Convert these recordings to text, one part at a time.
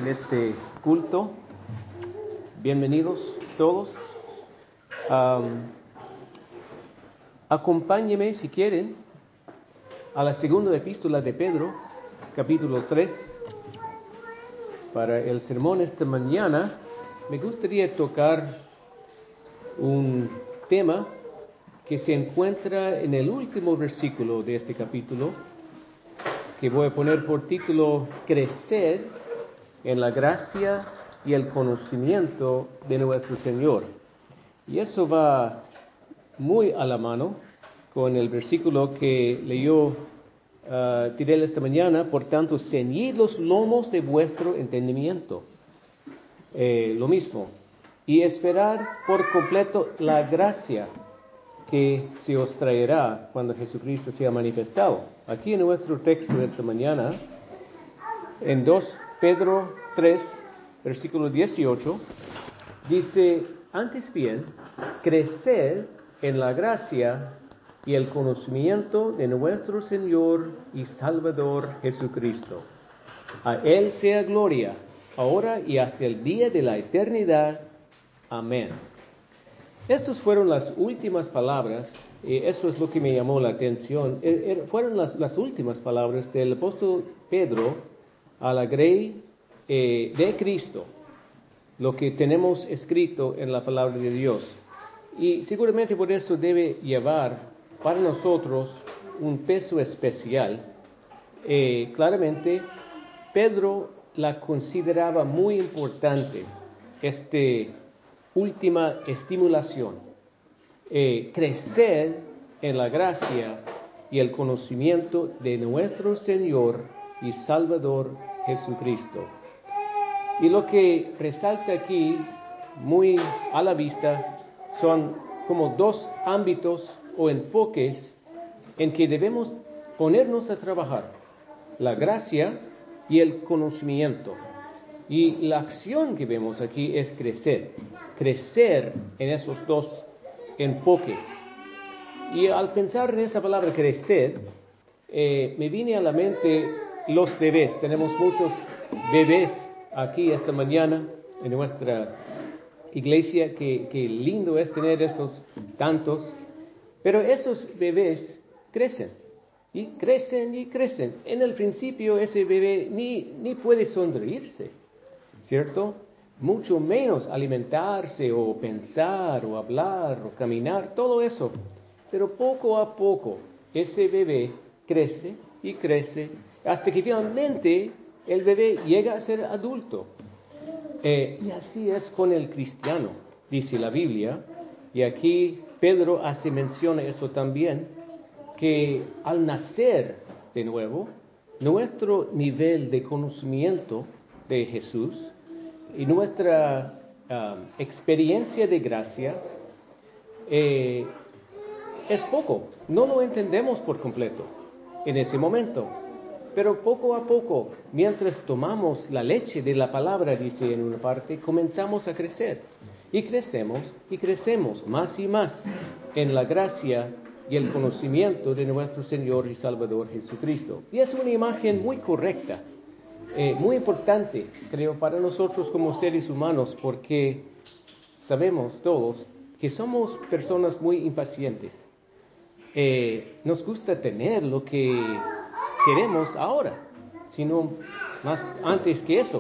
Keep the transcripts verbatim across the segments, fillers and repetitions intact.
en este culto. Bienvenidos todos. Um, acompáñenme, si quieren, a la segunda epístola de Pedro, capítulo tres. Para el sermón esta mañana, me gustaría tocar un tema que se encuentra en el último versículo de este capítulo, que voy a poner por título Crecer en la gracia y el conocimiento de nuestro Señor. Y eso va muy a la mano con el versículo que leyó uh, Tidel esta mañana. Por tanto, ceñid los lomos de vuestro entendimiento. Eh, lo mismo. Y esperar por completo la gracia que se os traerá cuando Jesucristo sea manifestado. Aquí en nuestro texto de esta mañana, en dos Pedro tres, versículo dieciocho, dice: antes bien, creced en la gracia y el conocimiento de nuestro Señor y Salvador Jesucristo. A Él sea gloria, ahora y hasta el día de la eternidad. Amén. Estas fueron las últimas palabras, y eso es lo que me llamó la atención, er, er, fueron las, las últimas palabras del apóstol Pedro a la grey eh, de Cristo, lo que tenemos escrito en la palabra de Dios. Y seguramente por eso debe llevar para nosotros un peso especial. Eh, claramente, Pedro la consideraba muy importante, esta última estimulación, eh, crecer en la gracia y el conocimiento de nuestro Señor y Salvador Jesucristo. Y lo que resalta aquí, muy a la vista, son como dos ámbitos o enfoques en que debemos ponernos a trabajar: la gracia y el conocimiento. Y la acción que vemos aquí es crecer, crecer en esos dos enfoques. Y al pensar en esa palabra crecer, eh, me viene a la mente los bebés. Tenemos muchos bebés aquí esta mañana en nuestra iglesia. Qué, qué lindo es tener esos tantos. Pero esos bebés crecen y crecen y crecen. En el principio ese bebé ni, ni puede sonreírse, ¿cierto? Mucho menos alimentarse o pensar o hablar o caminar, todo eso. Pero poco a poco ese bebé crece y crece hasta que finalmente el bebé llega a ser adulto. Eh, y así es con el cristiano, dice la Biblia. Y aquí Pedro hace mención a eso también, que al nacer de nuevo, nuestro nivel de conocimiento de Jesús y nuestra um, experiencia de gracia eh, es poco. No lo entendemos por completo en ese momento. Pero poco a poco, mientras tomamos la leche de la palabra, dice en una parte, comenzamos a crecer. Y crecemos y crecemos más y más en la gracia y el conocimiento de nuestro Señor y Salvador Jesucristo. Y es una imagen muy correcta, eh, muy importante, creo, para nosotros como seres humanos, porque sabemos todos que somos personas muy impacientes. Eh, nos gusta tener lo que queremos ahora, sino más antes que eso.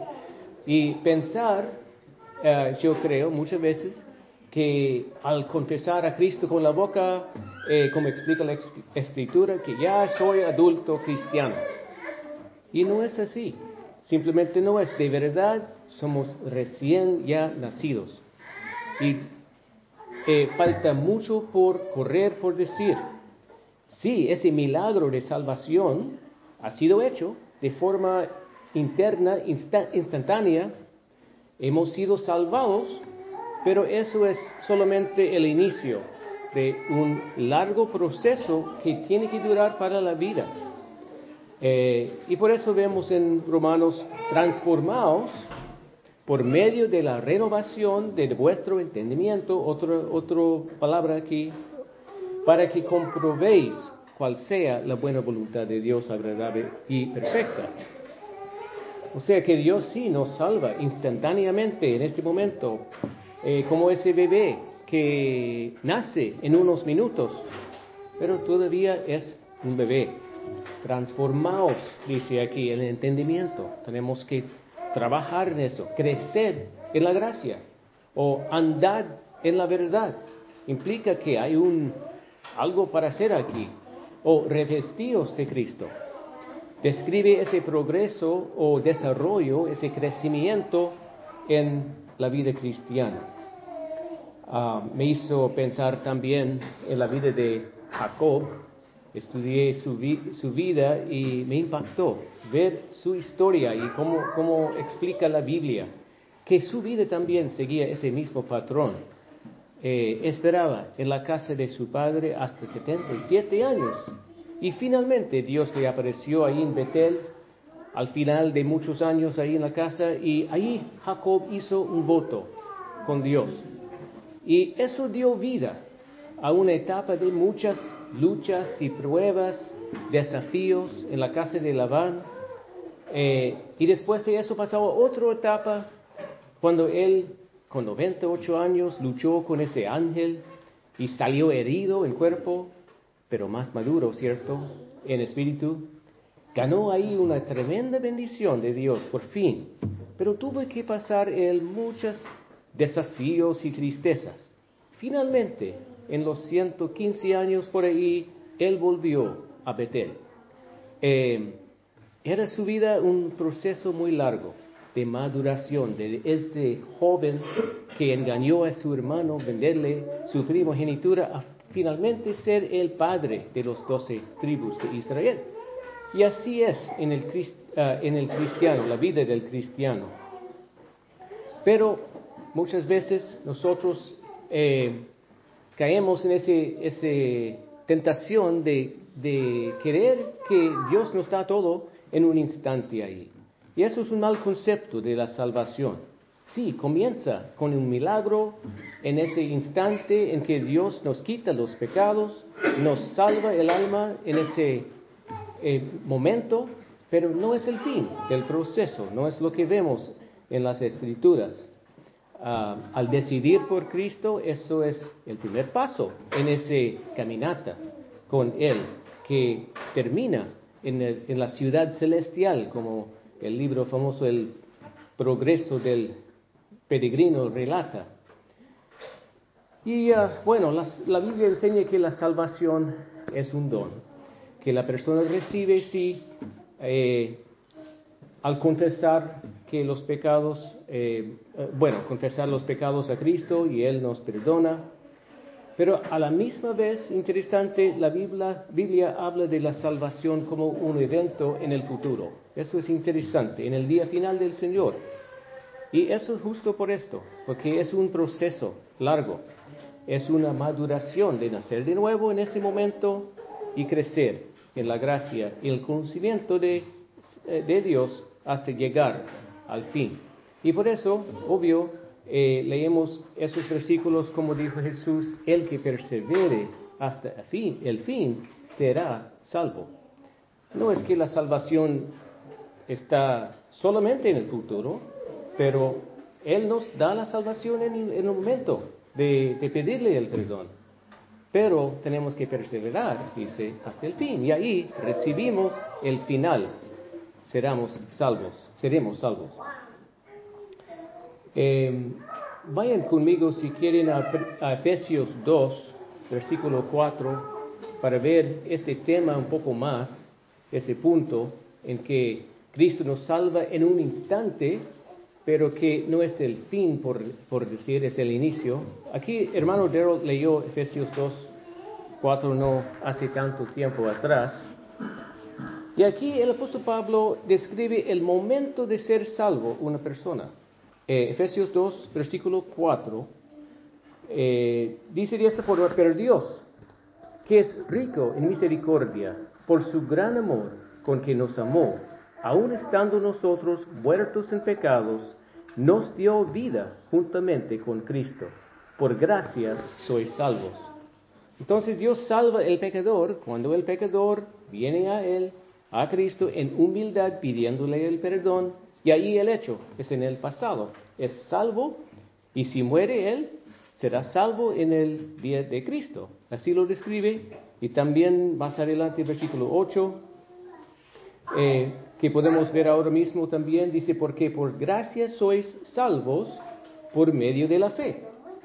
Y pensar, uh, yo creo muchas veces, que al confesar a Cristo con la boca, eh, como explica la Escritura, que ya soy adulto cristiano. Y no es así, simplemente no es. De verdad, somos recién ya nacidos. Y eh, falta mucho por correr, por decir. Sí, ese milagro de salvación ha sido hecho de forma interna, insta- instantánea. Hemos sido salvados, pero eso es solamente el inicio de un largo proceso que tiene que durar para la vida. Eh, y por eso vemos en Romanos: transformaos por medio de la renovación de vuestro entendimiento, otra otra palabra aquí, para que comprobéis cuál sea la buena voluntad de Dios, agradable y perfecta. O sea que Dios sí nos salva instantáneamente en este momento, eh, como ese bebé que nace en unos minutos, pero todavía es un bebé. Transformaos, dice aquí, el entendimiento. Tenemos que trabajar en eso, crecer en la gracia o andar en la verdad. Implica que hay un algo para hacer aquí. O revestíos de Cristo. Describe ese progreso o desarrollo, ese crecimiento en la vida cristiana. Uh, me hizo pensar también en la vida de Jacob. Estudié su, vi- su vida y me impactó ver su historia y cómo, cómo explica la Biblia, que su vida también seguía ese mismo patrón. Eh, esperaba en la casa de su padre hasta setenta y siete años. Y finalmente Dios le apareció ahí en Betel, al final de muchos años ahí en la casa, y ahí Jacob hizo un voto con Dios. Y eso dio vida a una etapa de muchas luchas y pruebas, desafíos en la casa de Labán. Eh, y después de eso pasó otra etapa, cuando él, con noventa y ocho años, luchó con ese ángel y salió herido en cuerpo, pero más maduro, ¿cierto?, en espíritu. Ganó ahí una tremenda bendición de Dios, por fin. Pero tuvo que pasar él muchos desafíos y tristezas. Finalmente, en los ciento quince años por ahí, él volvió a Betel. Eh, era su vida un proceso muy largo de maduración, de ese joven que engañó a su hermano, venderle su primogenitura, a finalmente ser el padre de los doce tribus de Israel. Y así es en el, uh, en el cristiano, la vida del cristiano. Pero muchas veces nosotros eh, caemos en ese, ese tentación de, de querer que Dios nos da todo en un instante ahí. Y eso es un mal concepto de la salvación. Sí, comienza con un milagro en ese instante en que Dios nos quita los pecados, nos salva el alma en ese eh, momento, pero no es el fin del proceso, no es lo que vemos en las Escrituras. Uh, al decidir por Cristo, eso es el primer paso en ese caminata con Él, que termina en, el, en la ciudad celestial, como el libro famoso El Progreso del Peregrino relata. Y uh, bueno, las, la Biblia enseña que la salvación es un don, que la persona recibe sí, eh, al confesar que los pecados, eh, bueno, confesar los pecados a Cristo y Él nos perdona. Pero a la misma vez, interesante, la Biblia, Biblia habla de la salvación como un evento en el futuro. Eso es interesante, en el día final del Señor. Y eso es justo por esto, porque es un proceso largo. Es una maduración de nacer de nuevo en ese momento y crecer en la gracia y el conocimiento de, de Dios hasta llegar al fin. Y por eso, obvio, eh, leemos esos versículos como dijo Jesús: el que persevere hasta el fin, el fin será salvo. No es que la salvación está solamente en el futuro, pero Él nos da la salvación en, en el momento de, de pedirle el perdón. Pero tenemos que perseverar, dice, hasta el fin. Y ahí recibimos el final. Seremos salvos, seremos salvos. Eh, vayan conmigo, si quieren, a, a Efesios dos, versículo cuatro, para ver este tema un poco más, ese punto en que Cristo nos salva en un instante, pero que no es el fin, por, por decir, es el inicio. Aquí, hermano Darrell leyó Efesios dos, cuatro no hace tanto tiempo atrás. Y aquí el apóstol Pablo describe el momento de ser salvo una persona. Eh, Efesios dos, versículo cuatro, eh, dice de esta forma: pero Dios, que es rico en misericordia, por su gran amor con que nos amó, aun estando nosotros muertos en pecados, nos dio vida juntamente con Cristo. Por gracia sois salvos. Entonces Dios salva al pecador cuando el pecador viene a Él, a Cristo, en humildad, pidiéndole el perdón, Y ahí el hecho es en el pasado. Es salvo, y si muere él, será salvo en el día de Cristo. Así lo describe, y también más adelante, versículo ocho, eh, que podemos ver ahora mismo también, dice, porque por gracia sois salvos por medio de la fe.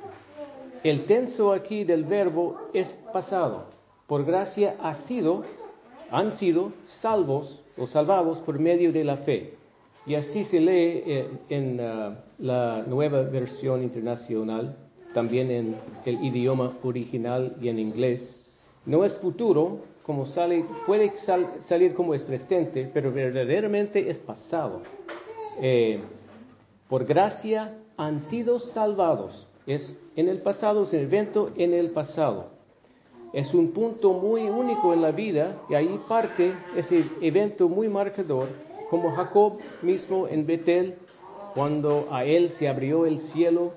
El tenso aquí del verbo es pasado. Por gracia ha sido, han sido salvos o salvados por medio de la fe. Y así se lee eh, en uh, la nueva versión internacional, también en el idioma original y en inglés. No es futuro, como sale, puede sal, salir como es presente, pero verdaderamente es pasado. Eh, por gracia han sido salvados. Es en el pasado, es un evento en el pasado. Es un punto muy único en la vida, y ahí parte ese evento muy marcador, como Jacob mismo en Betel, cuando a él se abrió el cielo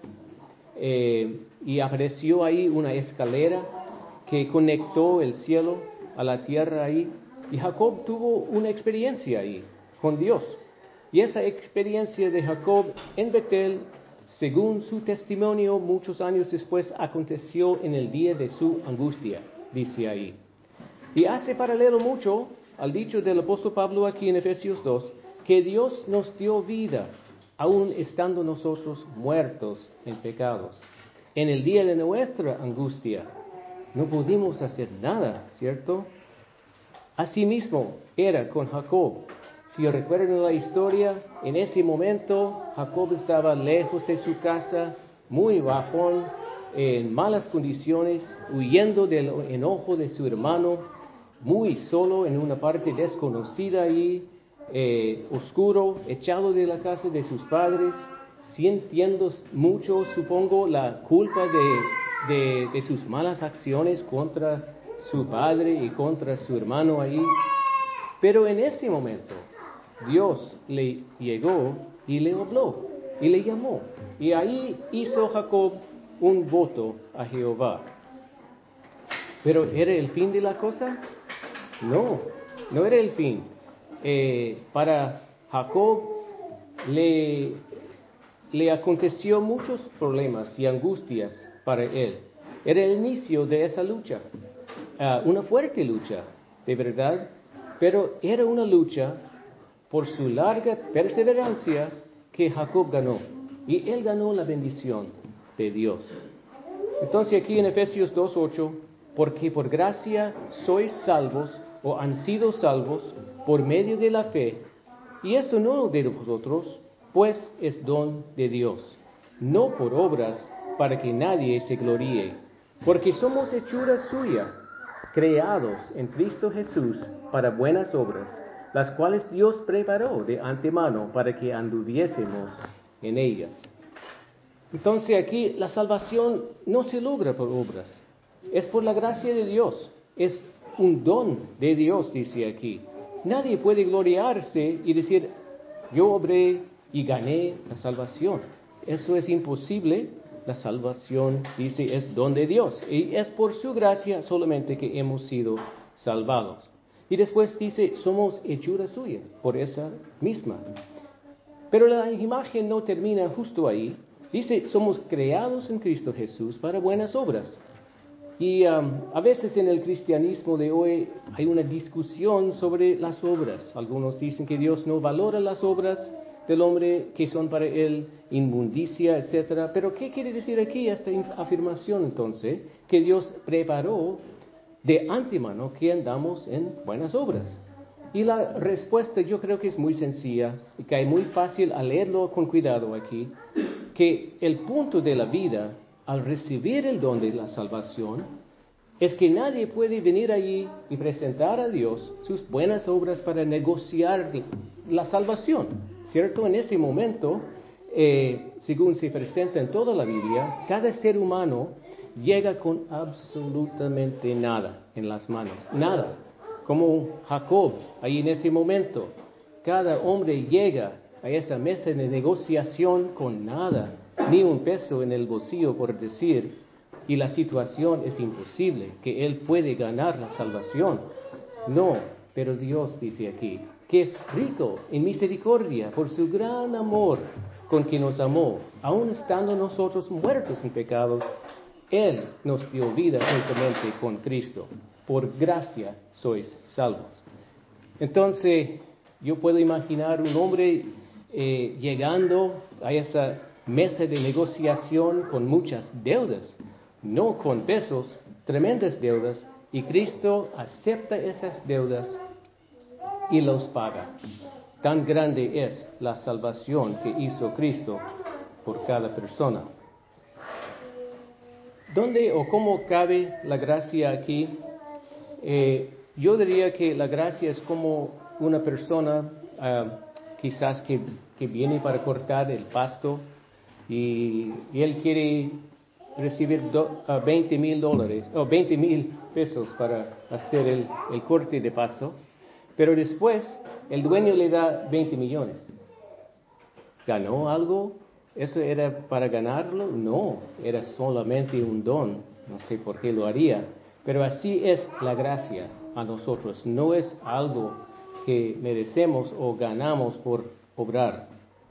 eh, y apareció ahí una escalera que conectó el cielo a la tierra ahí, y Jacob tuvo una experiencia ahí con Dios. Y esa experiencia de Jacob en Betel, según su testimonio, muchos años después, aconteció en el día de su angustia, dice ahí. Y hace paralelo mucho al dicho del apóstol Pablo aquí en Efesios dos, que Dios nos dio vida, aun estando nosotros muertos en pecados. En el día de nuestra angustia, no pudimos hacer nada, ¿cierto? Asimismo era con Jacob. Si recuerdan la historia, en ese momento Jacob estaba lejos de su casa, muy bajón, en malas condiciones, huyendo del enojo de su hermano, muy solo en una parte desconocida ahí, eh, oscuro, echado de la casa de sus padres, sintiendo mucho, supongo, la culpa de, de, de sus malas acciones contra su padre y contra su hermano ahí. Pero en ese momento, Dios le llegó y le habló y le llamó. Y ahí hizo Jacob un voto a Jehová. ¿Pero era el fin de la cosa? No, no era el fin. Eh, para Jacob le, le aconteció muchos problemas y angustias para él. Era el inicio de esa lucha, uh, una fuerte lucha, de verdad, pero era una lucha por su larga perseverancia que Jacob ganó. Y él ganó la bendición de Dios. Entonces aquí en Efesios dos ocho, porque por gracia sois salvos o han sido salvos por medio de la fe, y esto no de vosotros, pues es don de Dios, no por obras para que nadie se gloríe, porque somos hechura suya, creados en Cristo Jesús para buenas obras, las cuales Dios preparó de antemano para que anduviésemos en ellas. Entonces aquí la salvación no se logra por obras, es por la gracia de Dios, es un don de Dios, dice aquí. Nadie puede gloriarse y decir, yo obré y gané la salvación. Eso es imposible. La salvación, dice, es don de Dios, y es por su gracia solamente que hemos sido salvados. Y después dice, somos hechura suya, por esa misma. Pero la imagen no termina justo ahí. Dice, somos creados en Cristo Jesús para buenas obras. Y um, a veces en el cristianismo de hoy hay una discusión sobre las obras. Algunos dicen que Dios no valora las obras del hombre, que son para él inmundicia, etcétera. Pero ¿qué quiere decir aquí esta afirmación entonces? Que Dios preparó de antemano que andamos en buenas obras. Y la respuesta yo creo que es muy sencilla y que es muy fácil al leerlo con cuidado aquí, que el punto de la vida al recibir el don de la salvación es que nadie puede venir allí y presentar a Dios sus buenas obras para negociar la salvación, ¿cierto? En ese momento, eh, según se presenta en toda la Biblia, cada ser humano llega con absolutamente nada en las manos, nada. Como Jacob, ahí en ese momento, cada hombre llega a esa mesa de negociación con nada, ni un peso en el bolsillo por decir, y la situación es imposible, que él puede ganar la salvación. No, pero Dios dice aquí, que es rico en misericordia por su gran amor con que nos amó, aun estando nosotros muertos en pecados, Él nos dio vida juntamente con Cristo. Por gracia sois salvos. Entonces, yo puedo imaginar un hombre eh, llegando a esa mesa de negociación con muchas deudas, no con pesos, tremendas deudas, y Cristo acepta esas deudas y los paga. Tan grande es la salvación que hizo Cristo por cada persona. ¿Dónde o cómo cabe la gracia aquí? Eh, yo diría que la gracia es como una persona uh, quizás que, que viene para cortar el pasto y, y él quiere recibir do, uh, veinte mil dólares o veinte mil pesos para hacer el, el corte de pasto, pero después el dueño le da veinte millones. ¿Ganó algo? ¿Eso era para ganarlo? No, era solamente un don. No sé por qué lo haría. Pero así es la gracia a nosotros. No es algo que merecemos o ganamos por obrar.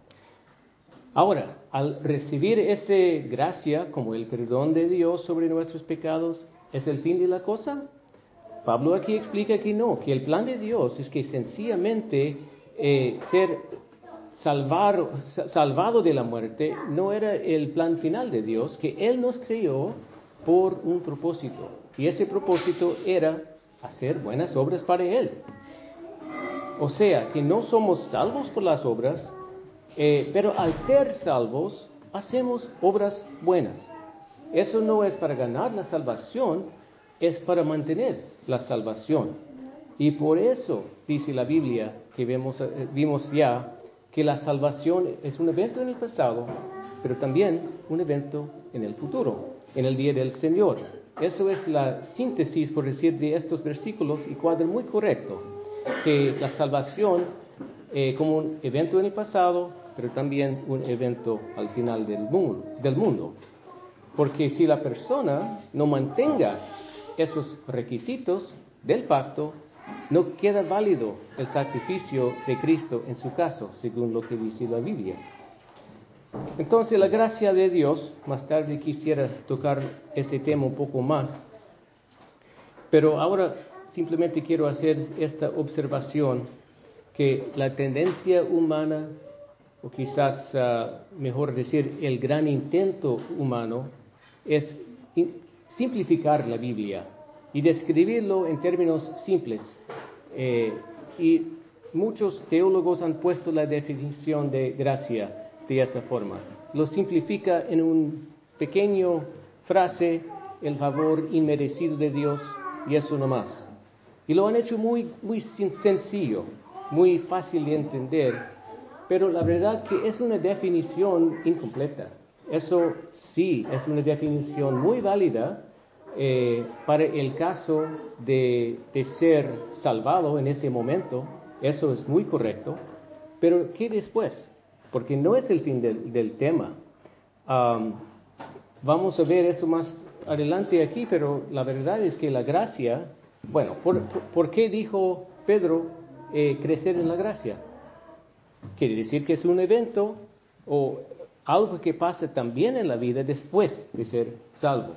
Ahora, al recibir esa gracia como el perdón de Dios sobre nuestros pecados, ¿es el fin de la cosa? Pablo aquí explica que no, que el plan de Dios es que sencillamente eh, ser salvar, salvado de la muerte no era el plan final de Dios, que Él nos creó por un propósito. Y ese propósito era hacer buenas obras para Él. O sea, que no somos salvos por las obras, eh, pero al ser salvos, hacemos obras buenas. Eso no es para ganar la salvación, es para mantener la salvación. Y por eso dice la Biblia, que vemos, eh, vimos ya, que la salvación es un evento en el pasado, pero también un evento en el futuro, en el día del Señor. Eso es la síntesis, por decir, de estos versículos y cuadra muy correcto, que la salvación eh, como un evento en el pasado, pero también un evento al final del mundo, del mundo. Porque si la persona no mantenga esos requisitos del pacto, no queda válido el sacrificio de Cristo en su caso, según lo que dice la Biblia. Entonces, la gracia de Dios, más tarde quisiera tocar ese tema un poco más, pero ahora simplemente quiero hacer esta observación, que la tendencia humana, o quizás uh, mejor decir, el gran intento humano, es in- simplificar la Biblia y describirlo en términos simples. Eh, y muchos teólogos han puesto la definición de gracia de esa forma. Lo simplifica en un pequeño frase, el favor inmerecido de Dios, y eso no más. Y lo han hecho muy, muy sencillo, muy fácil de entender, pero la verdad que es una definición incompleta. Eso sí, es una definición muy válida eh, para el caso de, de ser salvado en ese momento. Eso es muy correcto, pero ¿qué después? Porque no es el fin del, del tema. Um, vamos a ver eso más adelante aquí, pero la verdad es que la gracia, bueno, ¿por, por, por qué dijo Pedro eh, crecer en la gracia? Quiere decir que es un evento o algo que pasa también en la vida después de ser salvo.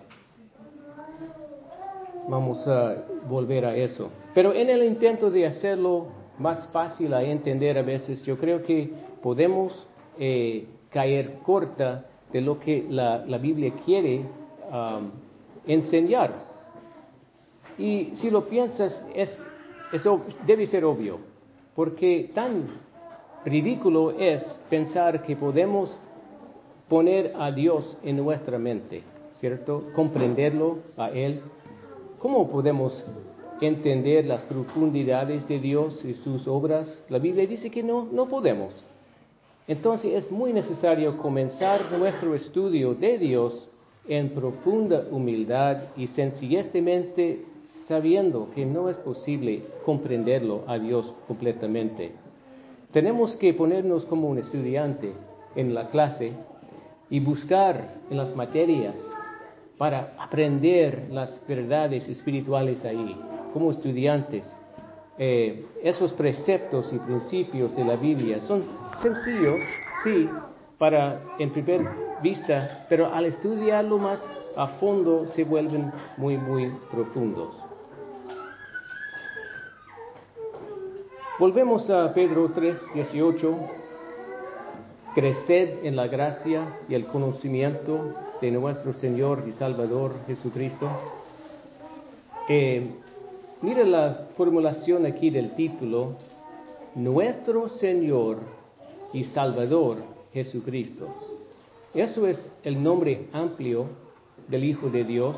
Vamos a volver a eso. Pero en el intento de hacerlo más fácil a entender a veces, yo creo que podemos eh, caer corta de lo que la, la Biblia quiere um, enseñar. Y si lo piensas, es, es, debe ser obvio, porque tan ridículo es pensar que podemos poner a Dios en nuestra mente, ¿cierto? Comprenderlo a Él. ¿Cómo podemos entender las profundidades de Dios y sus obras? La Biblia dice que no, no podemos. Entonces es muy necesario comenzar nuestro estudio de Dios en profunda humildad y sencillamente sabiendo que no es posible comprenderlo a Dios completamente. Tenemos que ponernos como un estudiante en la clase y buscar en las materias para aprender las verdades espirituales ahí, como estudiantes. eh, esos preceptos y principios de la Biblia son sencillos, sí, para en primer vista, pero al estudiarlo más a fondo se vuelven muy, muy profundos. Volvemos a Pedro tres, dieciocho. Creced en la gracia y el conocimiento de nuestro Señor y Salvador Jesucristo. Eh, mira la formulación aquí del título, nuestro Señor y Salvador Jesucristo. Eso es el nombre amplio del Hijo de Dios.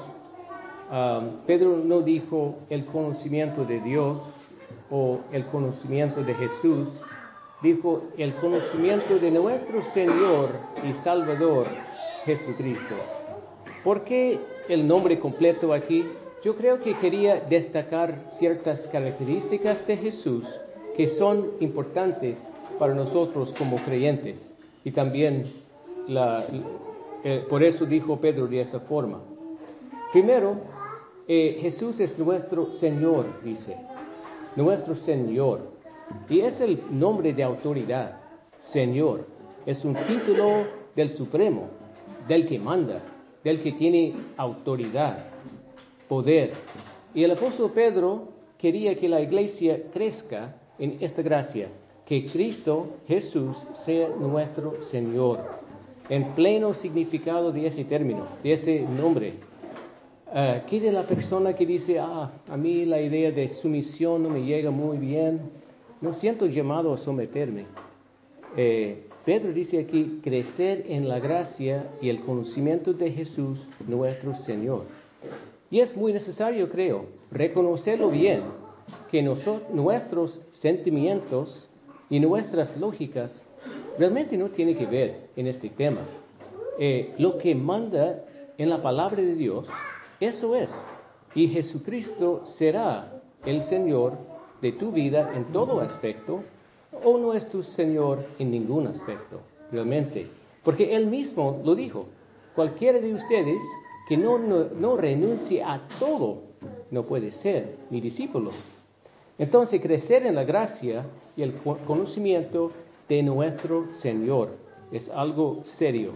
Um, Pedro no dijo el conocimiento de Dios o el conocimiento de Jesús, dijo el conocimiento de nuestro Señor y Salvador Jesucristo. ¿Por qué el nombre completo aquí? Yo creo que quería destacar ciertas características de Jesús que son importantes para nosotros como creyentes. Y también la, eh, por eso dijo Pedro de esa forma. Primero, eh, Jesús es nuestro Señor, dice. Nuestro Señor. Y es el nombre de autoridad. Señor. Es un título del Supremo, del que manda, del que tiene autoridad, poder. Y el apóstol Pedro quería que la iglesia crezca en esta gracia, que Cristo Jesús sea nuestro Señor, en pleno significado de ese término, de ese nombre. Uh, ¿Qué de la persona que dice, ah, a mí la idea de sumisión no me llega muy bien, no siento llamado a someterme? Eh, Pedro dice aquí, crecer en la gracia y el conocimiento de Jesús, nuestro Señor. Y es muy necesario, creo, reconocerlo bien, que nosotros, nuestros sentimientos y nuestras lógicas realmente no tienen que ver en este tema. Eh, lo que manda en la palabra de Dios, eso es. Y Jesucristo será el Señor de tu vida en todo aspecto, o no es tu Señor en ningún aspecto, realmente. Porque Él mismo lo dijo. Cualquiera de ustedes que no, no, no renuncie a todo, no puede ser mi discípulo. Entonces, crecer en la gracia y el conocimiento de nuestro Señor es algo serio.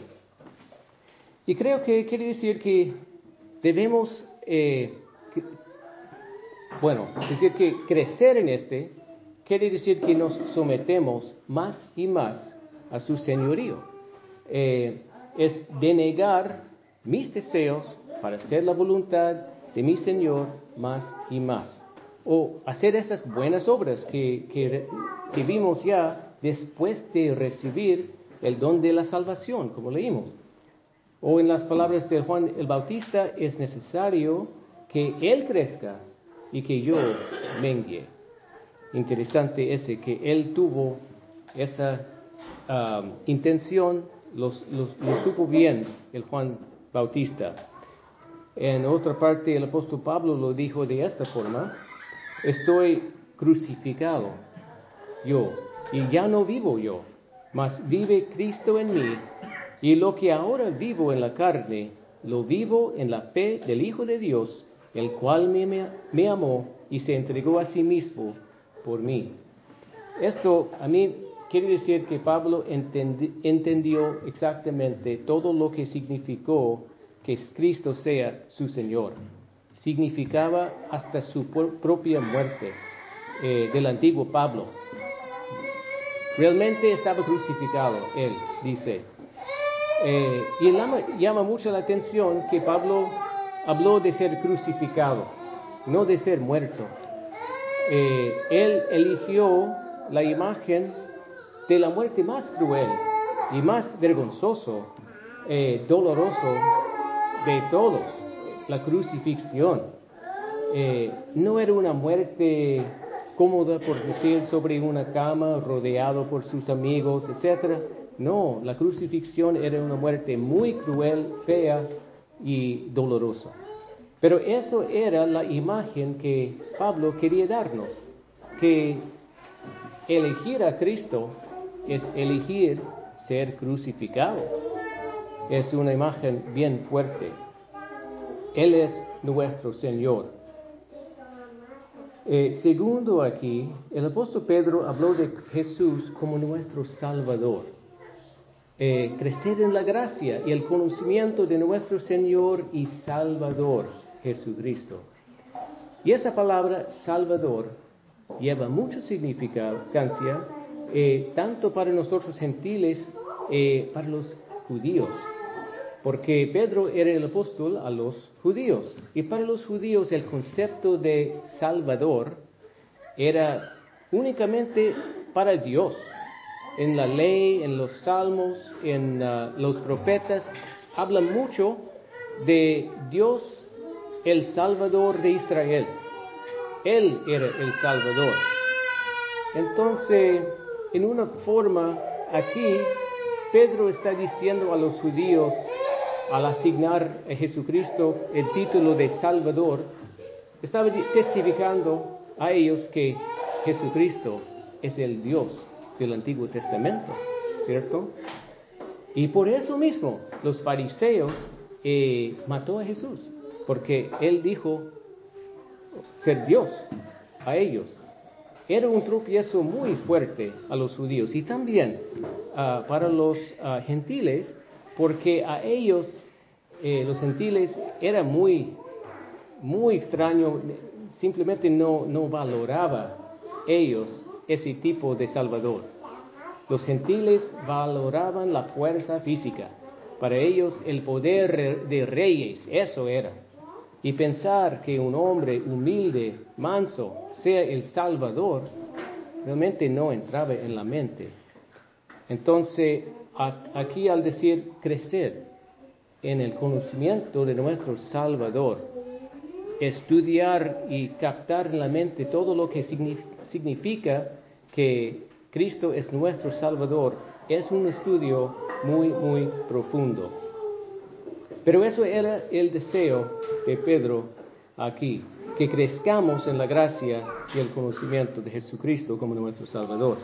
Y creo que quiere decir que debemos, eh, que, bueno, decir que crecer en este quiere decir que nos sometemos más y más a su señorío. Eh, es denegar mis deseos para hacer la voluntad de mi Señor más y más. O hacer esas buenas obras que, que, que vimos ya después de recibir el don de la salvación, como leímos. O en las palabras de Juan el Bautista, es necesario que Él crezca y que yo mengue. Interesante ese, que Él tuvo esa um, intención, los, los, lo supo bien el Juan Bautista. En otra parte, el apóstol Pablo lo dijo de esta forma, estoy crucificado yo, y ya no vivo yo, mas vive Cristo en mí. Y lo que ahora vivo en la carne, lo vivo en la fe del Hijo de Dios, el cual me, me, me amó y se entregó a sí mismo por mí. Esto a mí quiere decir que Pablo entendi, entendió exactamente todo lo que significó que Cristo sea su Señor. Significaba hasta su propia muerte eh, del antiguo Pablo. Realmente estaba crucificado, él dice. Eh, y llama, llama mucho la atención que Pablo habló de ser crucificado, no de ser muerto. Eh, él eligió la imagen de la muerte más cruel y más vergonzoso, eh, doloroso de todos, la crucifixión. Eh, no era una muerte cómoda, por decir, sobre una cama, rodeado por sus amigos, etcétera. No, la crucifixión era una muerte muy cruel, fea y dolorosa. Pero eso era la imagen que Pablo quería darnos, que elegir a Cristo es elegir ser crucificado. Es una imagen bien fuerte. Él es nuestro Señor. Eh, segundo aquí, el apóstol Pedro habló de Jesús como nuestro Salvador. Eh, crecer en la gracia y el conocimiento de nuestro Señor y Salvador, Jesucristo. Y esa palabra Salvador lleva mucha significancia, eh, tanto para nosotros gentiles, eh, para los judíos. Porque Pedro era el apóstol a los judíos. Y para los judíos el concepto de Salvador era únicamente para Dios. En la ley, en los salmos, en uh, los profetas, hablan mucho de Dios, el Salvador de Israel. Él era el Salvador. Entonces, en una forma, aquí, Pedro está diciendo a los judíos, al asignar a Jesucristo el título de Salvador, estaba testificando a ellos que Jesucristo es el Dios del Antiguo Testamento, ¿cierto? Y por eso mismo los fariseos eh, mató a Jesús, porque él dijo ser Dios a ellos. Era un tropiezo muy fuerte a los judíos y también uh, para los uh, gentiles, porque a ellos, eh, los gentiles, era muy, muy extraño, simplemente no, no valoraba ellos ese tipo de Salvador. Los gentiles valoraban la fuerza física. Para ellos el poder de reyes, eso era. Y pensar que un hombre humilde, manso, sea el Salvador, realmente no entraba en la mente. Entonces, aquí al decir crecer en el conocimiento de nuestro Salvador, estudiar y captar en la mente todo lo que significa que Cristo es nuestro Salvador, es un estudio muy, muy profundo. Pero eso era el deseo de Pedro aquí, que crezcamos en la gracia y el conocimiento de Jesucristo como nuestro Salvador.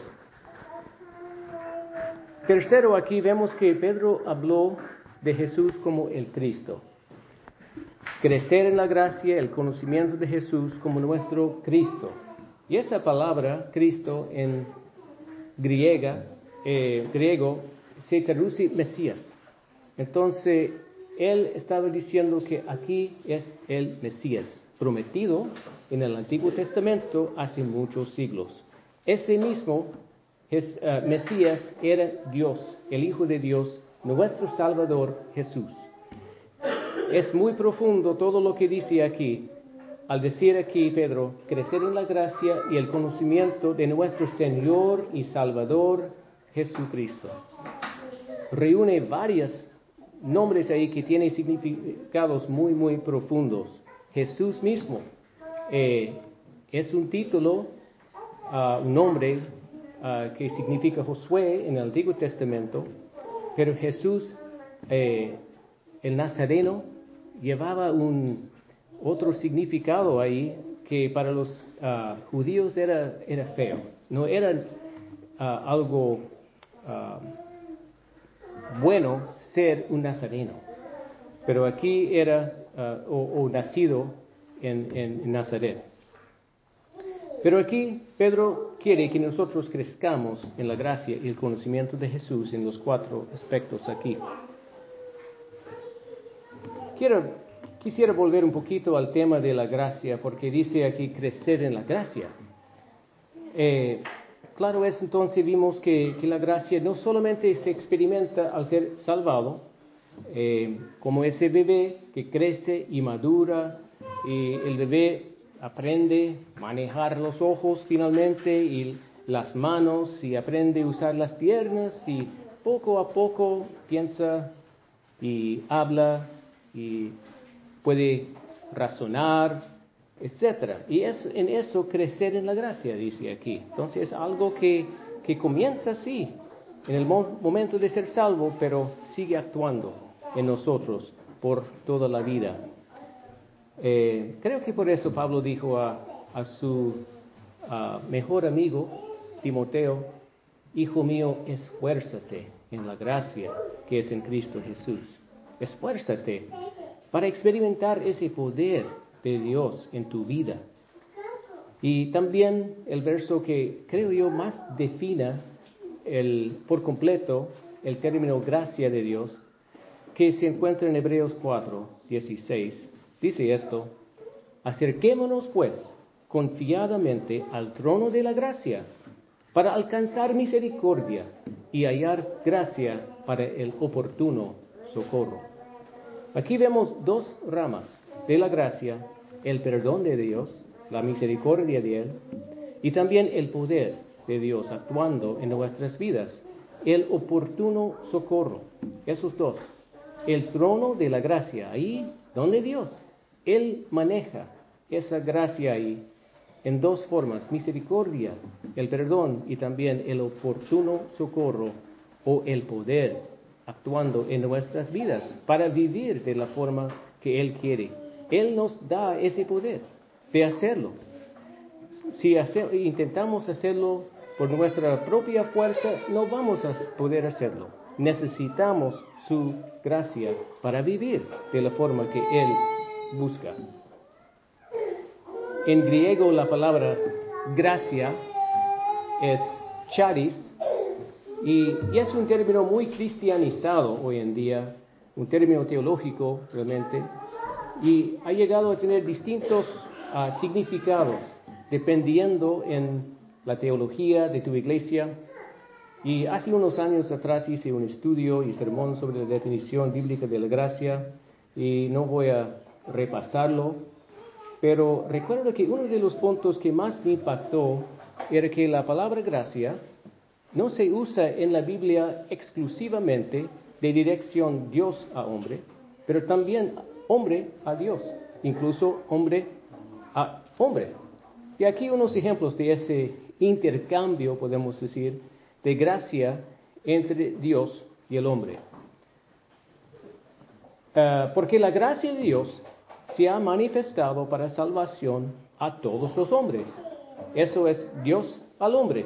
Tercero, aquí vemos que Pedro habló de Jesús como el Cristo. Crecer en la gracia, el conocimiento de Jesús como nuestro Cristo. Y esa palabra, Cristo, en griega, eh, griego, se traduce Mesías. Entonces, él estaba diciendo que aquí es el Mesías, prometido en el Antiguo Testamento hace muchos siglos. Ese mismo es, uh, Mesías era Dios, el Hijo de Dios, nuestro Salvador Jesús. Es muy profundo todo lo que dice aquí, al decir aquí Pedro, crecer en la gracia y el conocimiento de nuestro Señor y Salvador Jesucristo. Reúne varios nombres ahí que tienen significados muy, muy profundos. Jesús mismo eh, es un título, uh, un nombre uh, que significa Josué en el Antiguo Testamento, pero Jesús, eh, el Nazareno, llevaba un otro significado ahí que para los uh, judíos era, era feo, no era uh, algo uh, bueno ser un nazareno, pero aquí era uh, o, o nacido en, en Nazaret. Pero aquí Pedro quiere que nosotros crezcamos en la gracia y el conocimiento de Jesús en los cuatro aspectos aquí. Quiero, quisiera volver un poquito al tema de la gracia, porque dice aquí crecer en la gracia. Eh, claro es, entonces vimos que, que la gracia no solamente se experimenta al ser salvado, eh, como ese bebé que crece y madura, y el bebé aprende a manejar los ojos finalmente y las manos, y aprende a usar las piernas, y poco a poco piensa y habla y puede razonar, etcétera. Y es en eso crecer en la gracia, dice aquí. Entonces es algo que, que comienza así, en el mo- momento de ser salvo, pero sigue actuando en nosotros por toda la vida. Eh, creo que por eso Pablo dijo a, a su a mejor amigo, Timoteo, hijo mío, esfuérzate en la gracia que es en Cristo Jesús. Esfuérzate para experimentar ese poder de Dios en tu vida. Y también el verso que creo yo más defina el, por completo el término gracia de Dios, que se encuentra en Hebreos cuatro, dieciséis. Dice esto: acerquémonos pues confiadamente al trono de la gracia para alcanzar misericordia y hallar gracia para el oportuno socorro. Aquí vemos dos ramas de la gracia: el perdón de Dios, la misericordia de Él, y también el poder de Dios actuando en nuestras vidas, el oportuno socorro. Esos dos. El trono de la gracia, ahí donde Dios, Él maneja esa gracia ahí en dos formas: misericordia, el perdón, y también el oportuno socorro o el poder actuando en nuestras vidas para vivir de la forma que Él quiere. Él nos da ese poder de hacerlo. Si hace, intentamos hacerlo por nuestra propia fuerza, no vamos a poder hacerlo. Necesitamos su gracia para vivir de la forma que Él busca. En griego la palabra gracia es charis, y, y es un término muy cristianizado hoy en día, un término teológico realmente, y ha llegado a tener distintos uh, significados dependiendo en la teología de tu iglesia. Y hace unos años atrás hice un estudio y sermón sobre la definición bíblica de la gracia, y no voy a repasarlo, pero recuerdo que uno de los puntos que más me impactó era que la palabra gracia no se usa en la Biblia exclusivamente de dirección Dios a hombre, pero también hombre a Dios, incluso hombre a hombre. Y aquí unos ejemplos de ese intercambio, podemos decir, de gracia entre Dios y el hombre. Uh, porque la gracia de Dios se ha manifestado para salvación a todos los hombres. Eso es Dios al hombre.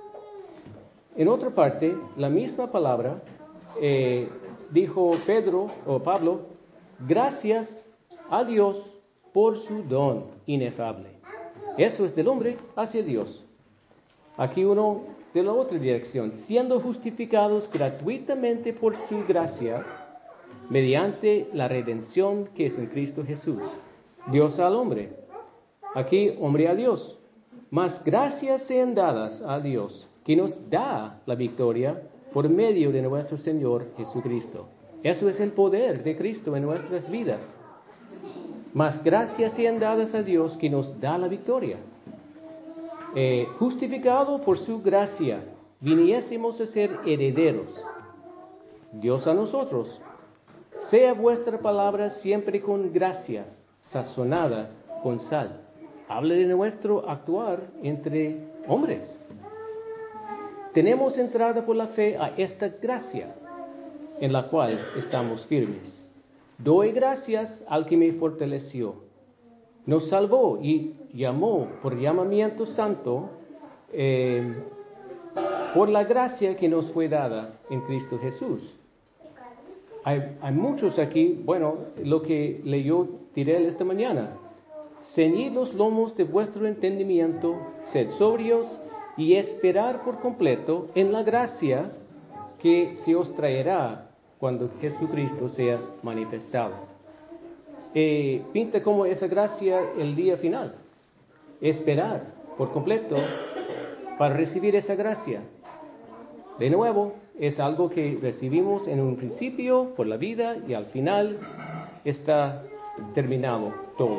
En otra parte, la misma palabra eh, dijo Pedro o Pablo: gracias a Dios por su don inefable. Eso es del hombre hacia Dios. Aquí uno de la otra dirección: siendo justificados gratuitamente por su gracia, mediante la redención que es en Cristo Jesús. Dios al hombre. Aquí hombre a Dios. Mas gracias sean dadas a Dios, que nos da la victoria por medio de nuestro Señor Jesucristo. Eso es el poder de Cristo en nuestras vidas. Mas gracias sean dadas a Dios, que nos da la victoria. Eh, justificado por su gracia, viniésemos a ser herederos. Dios a nosotros. Sea vuestra palabra siempre con gracia, sazonada con sal. Habla de nuestro actuar entre hombres. Tenemos entrada por la fe a esta gracia, en la cual estamos firmes. Doy gracias al que me fortaleció, nos salvó y llamó por llamamiento santo, eh, por la gracia que nos fue dada en Cristo Jesús. Hay, hay muchos aquí, bueno, lo que leyó Tirel esta mañana: ceñid los lomos de vuestro entendimiento, sed sobrios y esperar por completo en la gracia que se os traerá cuando Jesucristo sea manifestado. Eh, pinta como esa gracia el día final. Esperar por completo para recibir esa gracia. De nuevo, es algo que recibimos en un principio por la vida, y al final está terminado todo.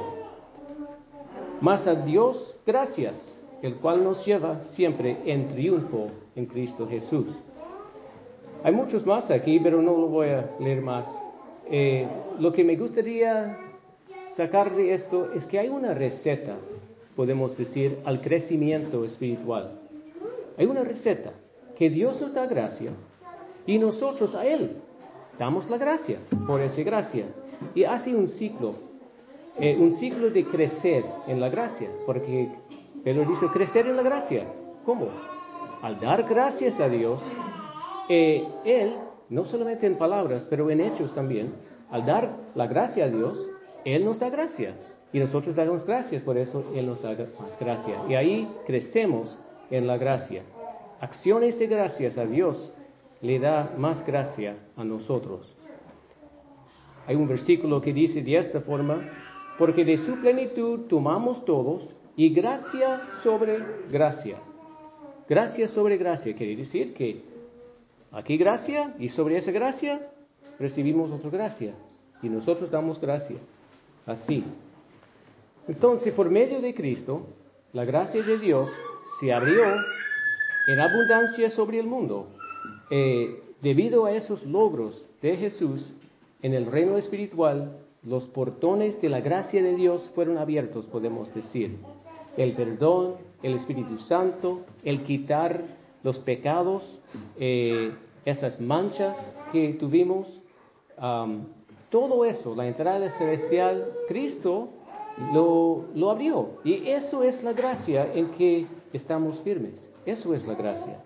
Mas a Dios gracias, el cual nos lleva siempre en triunfo en Cristo Jesús. Hay muchos más aquí, pero no lo voy a leer más. Eh, lo que me gustaría sacar de esto es que hay una receta, podemos decir, al crecimiento espiritual. Hay una receta que Dios nos da gracia y nosotros a Él damos la gracia por esa gracia. Y hace un ciclo, eh, un ciclo de crecer en la gracia, porque Pedro dice crecer en la gracia. ¿Cómo? Al dar gracias a Dios, eh, Él, no solamente en palabras, pero en hechos también, al dar la gracia a Dios, Él nos da gracia. Y nosotros damos gracias, por eso Él nos da más gracia. Y ahí crecemos en la gracia. Acciones de gracias a Dios le da más gracia a nosotros. Hay un versículo que dice de esta forma: porque de su plenitud tomamos todos, y gracia sobre gracia. Gracia sobre gracia quiere decir que aquí gracia, y sobre esa gracia recibimos otra gracia. Y nosotros damos gracia. Así. Entonces, por medio de Cristo, la gracia de Dios se abrió en abundancia sobre el mundo. Eh, debido a esos logros de Jesús en el reino espiritual, los portones de la gracia de Dios fueron abiertos, podemos decir. El perdón, el Espíritu Santo, el quitar los pecados, eh, esas manchas que tuvimos, um, todo eso, la entrada celestial, Cristo lo, lo abrió. Y eso es la gracia en que estamos firmes. Eso es la gracia.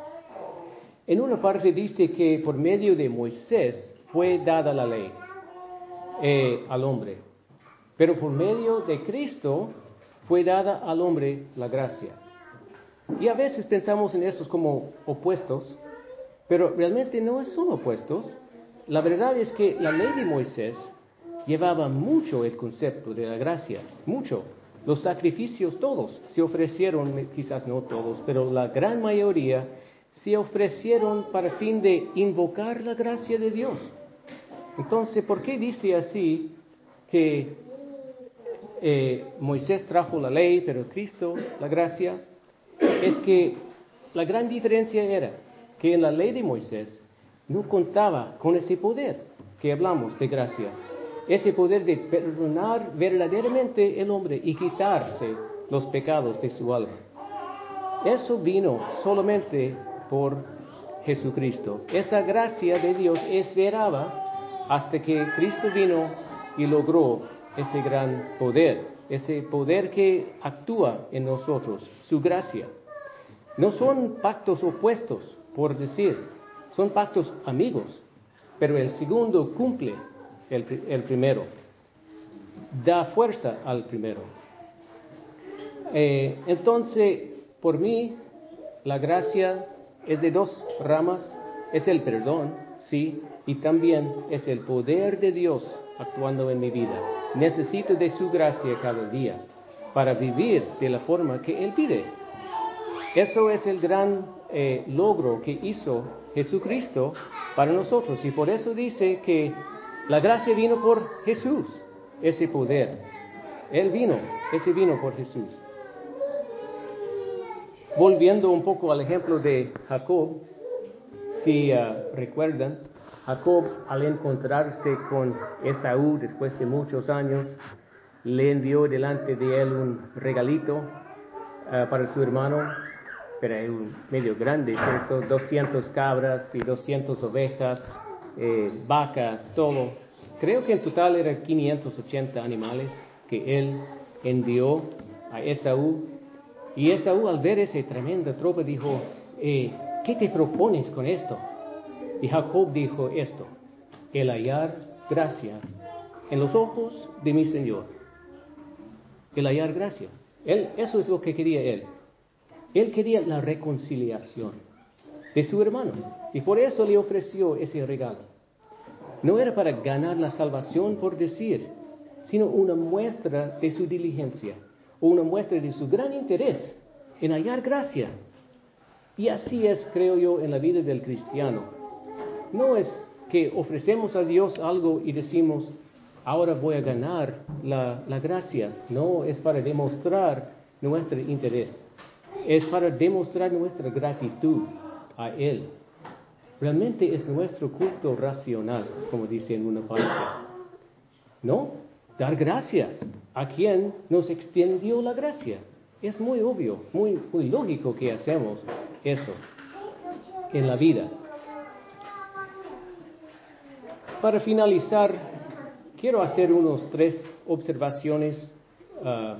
En una parte dice que por medio de Moisés fue dada la ley eh, al hombre, pero por medio de Cristo fue dada al hombre la gracia. Y a veces pensamos en estos como opuestos, pero realmente no son opuestos. La verdad es que la ley de Moisés llevaba mucho el concepto de la gracia, mucho. Los sacrificios todos se ofrecieron, quizás no todos, pero la gran mayoría se ofrecieron para fin de invocar la gracia de Dios. Entonces, ¿por qué dice así que eh, Moisés trajo la ley, pero Cristo la gracia? Es que la gran diferencia era que en la ley de Moisés no contaba con ese poder que hablamos de gracia, ese poder de perdonar verdaderamente el hombre y quitarse los pecados de su alma. Eso vino solamente por Jesucristo. Esa gracia de Dios esperaba hasta que Cristo vino y logró ese gran poder, ese poder que actúa en nosotros, su gracia. No son pactos opuestos, por decir, son pactos amigos, pero el segundo cumple el, el primero, da fuerza al primero. Eh, entonces, por mí, la gracia es de dos ramas, es el perdón, sí, y también es el poder de Dios actuando en mi vida. Necesito de su gracia cada día para vivir de la forma que Él pide. Eso es el gran eh, logro que hizo Jesucristo para nosotros. Y por eso dice que la gracia vino por Jesús, ese poder. Él vino, ese vino por Jesús. Volviendo un poco al ejemplo de Jacob, si uh, recuerdan, Jacob, al encontrarse con Esaú después de muchos años, le envió delante de él un regalito uh, para su hermano, pero era un medio grande, ¿cierto? doscientas cabras y doscientas ovejas, eh, vacas, todo. Creo que en total eran quinientos ochenta animales que él envió a Esaú. Y Esaú, al ver esa tremenda tropa, dijo, eh, ¿qué te propones con esto? Y Jacob dijo esto: el hallar gracia en los ojos de mi Señor. El hallar gracia. Él, eso es lo que quería él. Él quería la reconciliación de su hermano. Y por eso le ofreció ese regalo. No era para ganar la salvación por decir, sino una muestra de su diligencia, o una muestra de su gran interés en hallar gracia. Y así es, creo yo, en la vida del cristiano. No es que ofrecemos a Dios algo y decimos, ahora voy a ganar la, la gracia. No, es para demostrar nuestro interés. Es para demostrar nuestra gratitud a Él. Realmente es nuestro culto racional, como dice en una parte. ¿No? Dar gracias a quien nos extendió la gracia. Es muy obvio, muy, muy lógico que hacemos eso en la vida. Para finalizar, quiero hacer unos tres observaciones uh,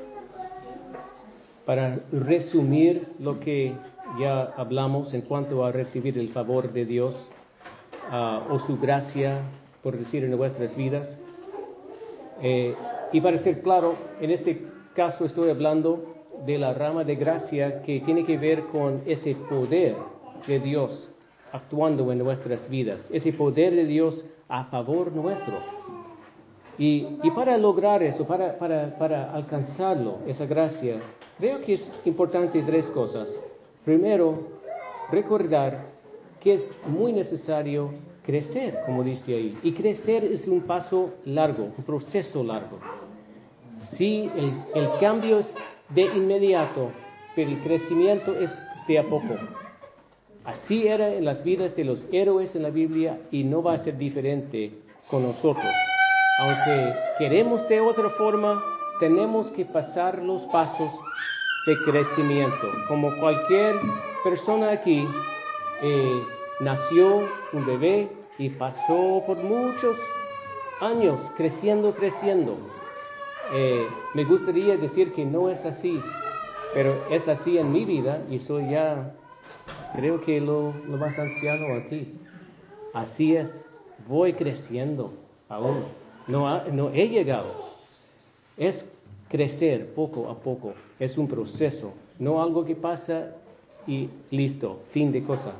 para resumir lo que ya hablamos en cuanto a recibir el favor de Dios uh, o su gracia, por decir, en nuestras vidas. Eh, Y para ser claro, en este caso estoy hablando de la rama de gracia que tiene que ver con ese poder de Dios actuando en nuestras vidas, ese poder de Dios a favor nuestro. Y, y para lograr eso, para, para, para alcanzarlo, esa gracia, creo que es importante tres cosas. Primero, recordar que es muy necesario crecer, como dice ahí. Y crecer es un paso largo, un proceso largo. Sí, el, el cambio es de inmediato, pero el crecimiento es de a poco. Así era en las vidas de los héroes en la Biblia y no va a ser diferente con nosotros. Aunque queremos de otra forma, tenemos que pasar los pasos de crecimiento. Como cualquier persona aquí, eh, nació un bebé y pasó por muchos años creciendo, creciendo. Eh, me gustaría decir que no es así, pero es así en mi vida y soy ya, creo que lo, lo más anciano aquí. Así es, voy creciendo aún, no, ha, no he llegado. Es crecer poco a poco, es un proceso, no algo que pasa y listo, fin de cosa.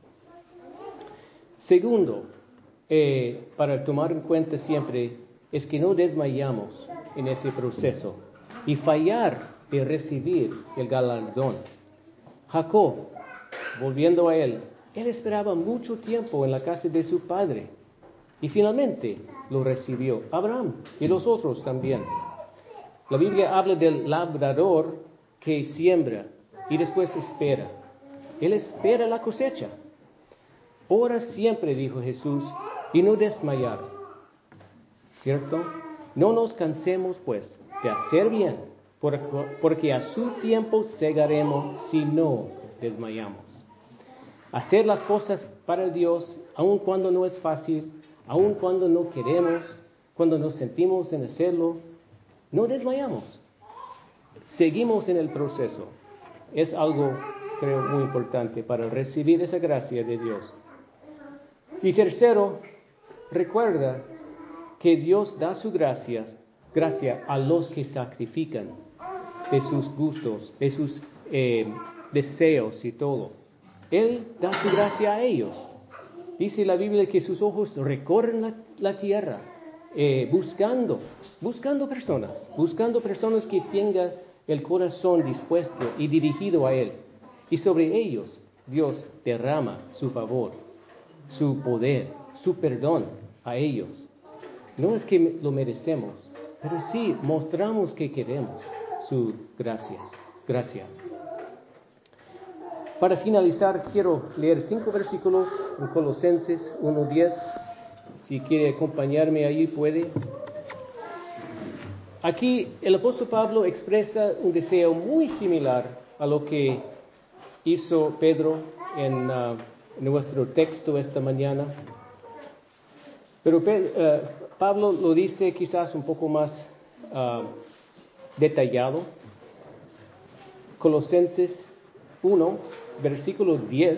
Segundo, eh, para tomar en cuenta siempre, es que no desmayamos en ese proceso y fallar de recibir el galardón. Jacob, volviendo a él, él esperaba mucho tiempo en la casa de su padre y finalmente lo recibió. Abraham y los otros también. La Biblia habla del labrador que siembra y después espera. Él espera la cosecha. Ora siempre, dijo Jesús, y no desmayar. ¿Cierto? No nos cansemos, pues, de hacer bien, porque a su tiempo segaremos si no desmayamos. Hacer las cosas para Dios, aun cuando no es fácil, aun cuando no queremos, cuando nos sentimos en hacerlo, no desmayamos. Seguimos en el proceso. Es algo, creo, muy importante para recibir esa gracia de Dios. Y tercero, recuerda que Dios da su gracia, gracia a los que sacrifican de sus gustos, de sus eh, deseos y todo. Él da su gracia a ellos. Dice la Biblia que sus ojos recorren la, la tierra, eh, buscando, buscando personas, buscando personas que tengan el corazón dispuesto y dirigido a Él. Y sobre ellos Dios derrama su favor, su poder, su perdón a ellos. No es que lo merecemos, pero sí mostramos que queremos su gracia. gracia. Para finalizar, quiero leer cinco versículos en Colosenses uno diez. Si quiere acompañarme ahí, puede. Aquí el apóstol Pablo expresa un deseo muy similar a lo que hizo Pedro en uh, nuestro texto esta mañana. Pero uh, Pablo lo dice quizás un poco más uh, detallado. Colosenses uno, versículo diez.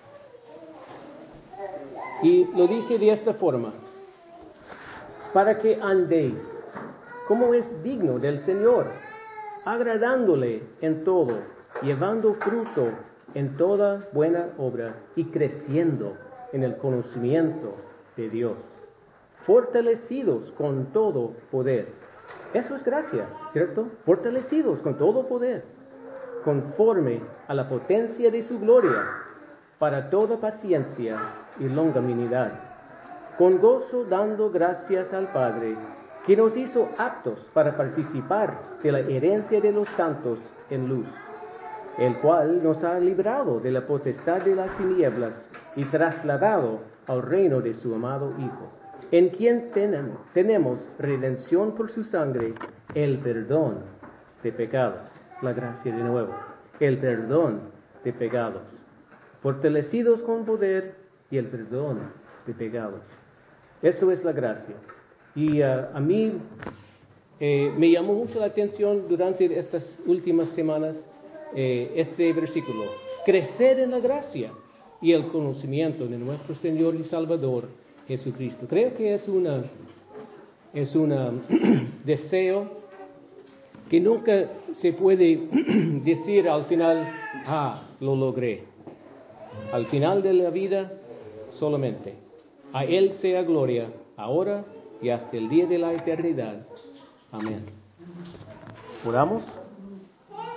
Y lo dice de esta forma: para que andéis como es digno del Señor, agradándole en todo, llevando fruto en toda buena obra y creciendo en el conocimiento de Dios, fortalecidos con todo poder. Eso es gracia, ¿cierto? Fortalecidos con todo poder, conforme a la potencia de su gloria, para toda paciencia y longanimidad, con gozo dando gracias al Padre, que nos hizo aptos para participar de la herencia de los santos en luz, el cual nos ha librado de la potestad de las tinieblas y trasladado al reino de su amado Hijo, en quien tenemos, tenemos redención por su sangre, el perdón de pecados. La gracia de nuevo, el perdón de pecados, fortalecidos con poder y el perdón de pecados. Eso es la gracia. Y uh, a mí eh, me llamó mucho la atención durante estas últimas semanas eh, este versículo: crecer en la gracia y el conocimiento de nuestro Señor y Salvador Jesucristo. Creo que es una, es un deseo que nunca se puede decir al final, ah, lo logré. Al final de la vida, solamente. A Él sea gloria, ahora y hasta el día de la eternidad. Amén. Oramos.